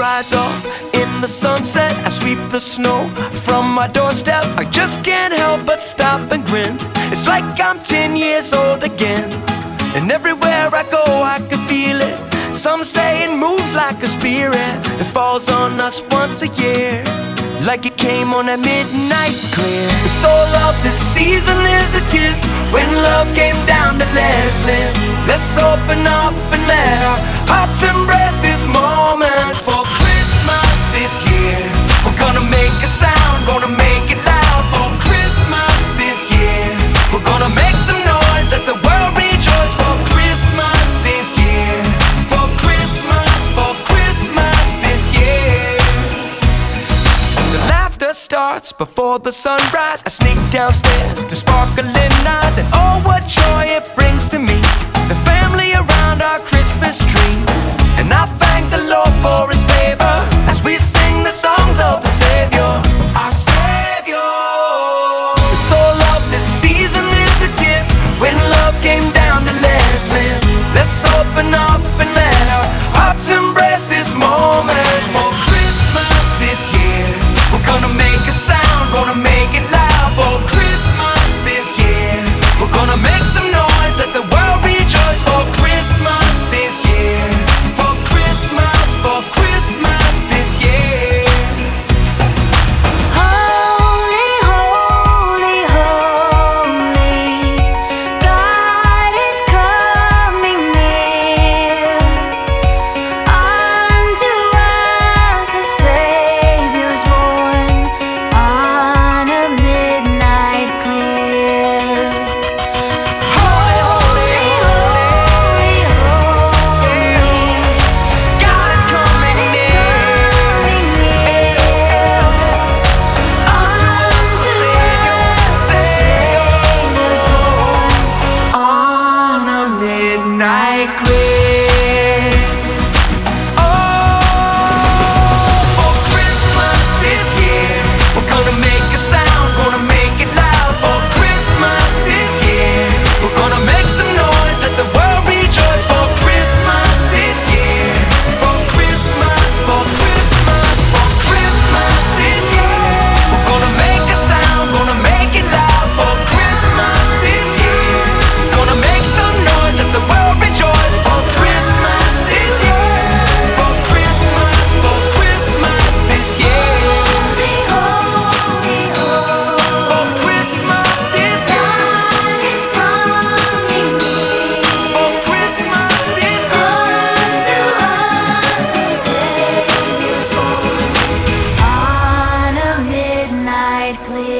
rides off in the sunset. I sweep the snow from my doorstep. I just can't help but stop and grin. It's like I'm 10 years old again. And everywhere I go I can feel it. Some say it moves like a spirit that falls on us once a year, like it came on a midnight clear. The soul of this season is a gift. When love came down to let us live, let's open up and let our hearts embrace this moment. For Christmas this year, we're gonna make a sound, gonna make it loud. For Christmas this year, we're gonna make some noise, let the world rejoice. For Christmas this year, for Christmas this year. The laughter starts before the sunrise. I sneak downstairs to sparkling eyes, and oh, what joy it brings to me. The family around our Christmas tree, and I thank the Lord for His favor as we sing the songs of the Savior, our Savior. The soul of this season is a gift. When love came down to let us live, let's open up and let our hearts embrace this moment. For Christmas this year, we're gonna make a sound, gonna make it loud. For Christmas this year, we're gonna make some noise, let the world rejoice. For Christmas this year, for Christmas this year. Holy, holy, holy, God is coming near. Unto us a Savior's born on a midnight clear. Holy, holy, holy, God is coming near. Unto us a Savior, On a midnight clear. Oh, for Christmas this year, we're gonna make a sound, gonna make it loud. For Christmas this year, we're gonna make some noise, let the world rejoice. For Christmas this year, for Christmas this year, we're gonna make a sound, gonna make it loud. For Christmas this year, gonna make some noise, let the world rejoice. For Christmas this year, for Christmas this year, for Christmas this year, for Christmas this year. On a midnight clear.